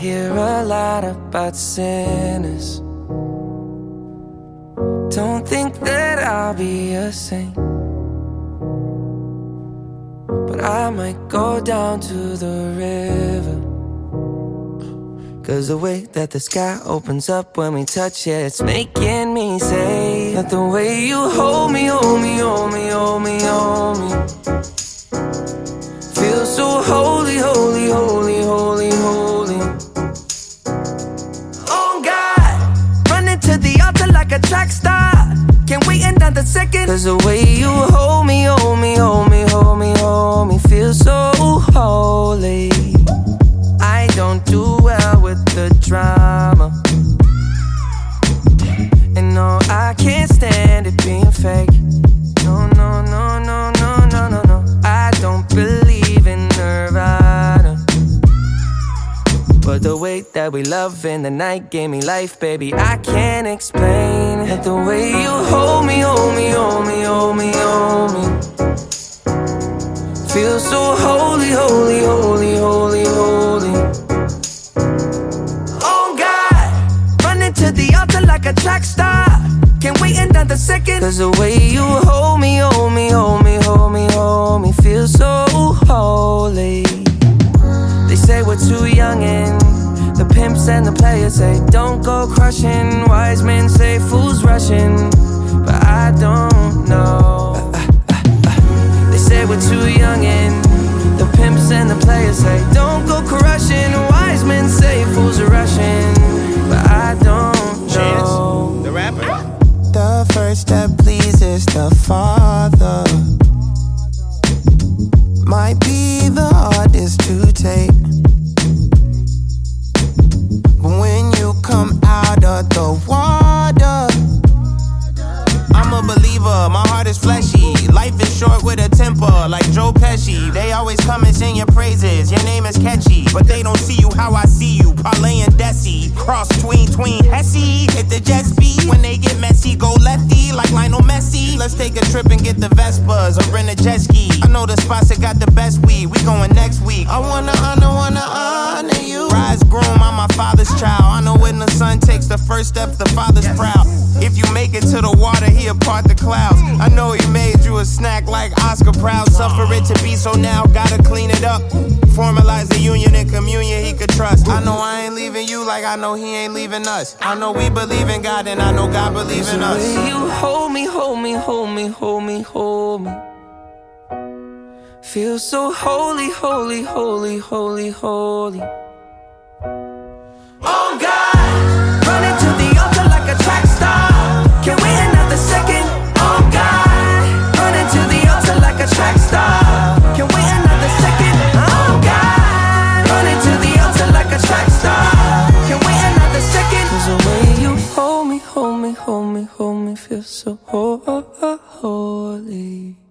hear a lot about sinners. Don't think that I'll be a saint, but I might go down to the river. 'Cause the way that the sky opens up when we touch it, it's making me say that the way you hold me, hold me, hold me, hold me, hold me, feels so holy, holy, holy, holy, holy. Oh God, running to the altar like a track star. Can't wait another second. 'Cause the way you hold me, hold me, hold me, hold me, hold me, feels so holy. I don't do well with the drama, and no, I can't stand it being fake. No, no, no, no, no, no, no, no. I don't believe in Nirvana, but the way that we love in the night gave me life, baby. I can't explain it. The way you hold me, hold me, hold me, hold me, hold me, feels so holy, holy, holy, holy, holy. Oh God, running to the altar like a track star. Can't wait another second. 'Cause the way you hold me, hold me, hold me, hold me, hold me, feels so holy. They say we're too young and the pimps and the players say don't go crushing. Wise men say fools rushing, but I don't know. They say we're too young and the pimps and the players say don't go crushing. Wise men say fools are rushing, but I don't know. Chance, the rapper. The first step pleases the Father, might be the hardest to take, but when you come out of the water, I'm a believer, my heart is fleshy. Life is short with a temper, like Joe Pesci. They always come and sing your praises, your name is catchy, but they don't see you how I see you. Parlay and Desi, cross tween Hesse. Hit the jet speed, when they get messy, go lefty like Lionel Messi. Let's take a trip and get the Vespas or rent a jet ski. I know the spots that got the best weed, we going next week. I wanna honor you. Rise groom, I'm my father's child. I know when the son takes the first step, the father's proud. If you make it to the water, he'll part the clouds. I know he made you a snack like Oscar Proud. Suffer it to be so now, gotta clean it up. Formalize the union and communion he could trust. I know I ain't leaving you like I know he ain't leaving us. I know we believe in God and I know God believes in us. The way you hold me, hold me, hold me, hold me, hold me, feels so holy, holy, holy, holy, holy. Oh God, running to the altar like a track star. Can't wait another second. Oh God, running to the altar like a track star. Can't wait another second. Oh God, running to the altar like a track star. Can't wait another second. 'Cause the way you hold me, hold me, hold me, hold me, feels so holy.